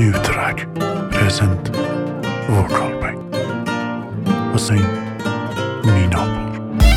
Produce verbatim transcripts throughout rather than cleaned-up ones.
New track, present vocal by Hussein Minapur.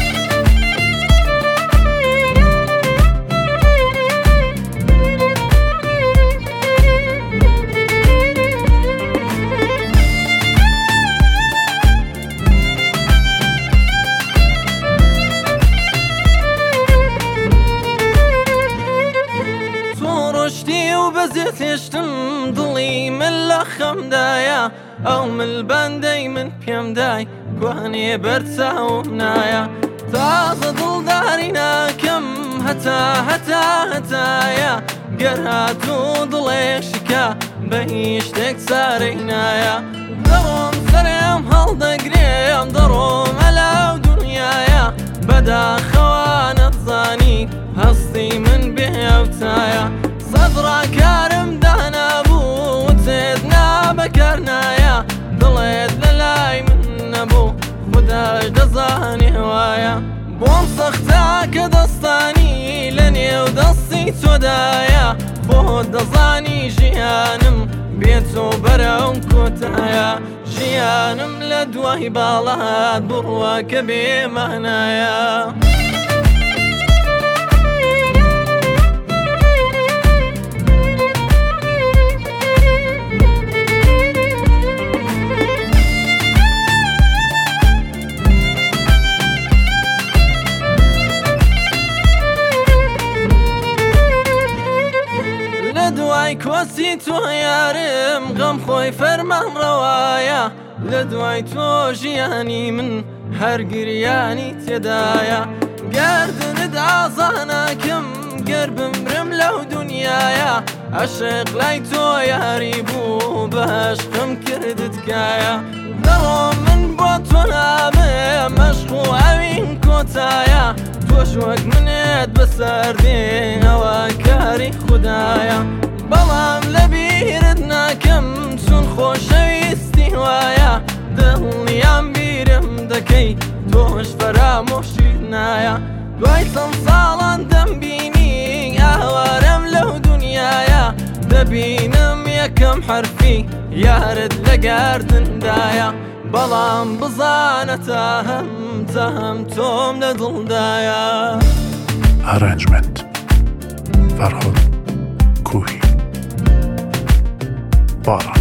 بزيتشتم ضلي من لخم دايا أو من الباندي من بيم داي كواني برتسا ومنايا تازا ضل دارينا كم هتا هتا هتايا قرهاتو ضليك شكا بهيشتك سارينايا دروم سريم هل دقريم دروم على دنيايا بدا خوانت ظاني هصي من بهوتايا صدرا كارم دهنا بو وتزيدنا بكرنايا ضليت للاي من ابو خداش دزاني هوايا بوم سختاك دستاني لني ودصي سودايا فهد دزاني جيانم بيتو برون كوتايا جيانم لدوه بالهات برواك بمهنايا لدواي كوسي تو يارم غم خوي فرمان روايا لدواي تو جياني من هر قرياني تدايا قرد ندعى ظهناكم قرب مرم لو دنيايا عشق لاي تو ياريبو بهشقم كردتكايا دروم من بوت ونامي مشقو اوين كوتايا توشوك منت بسردين هوا كاري خدايا بلام لبيردنا كم سون خوشويستي هوايا دليام بيرم دكي توش فراموشينايا دوای ساڵان دەمبینی ئاوارەم لەو دنیاە دەبینم یەکەم حرفی یارت لە گاردندایە بەڵام بزانە تا هەم تا هەم تۆم لە دڵدایە. Arrangement Farhod Kuhi Bara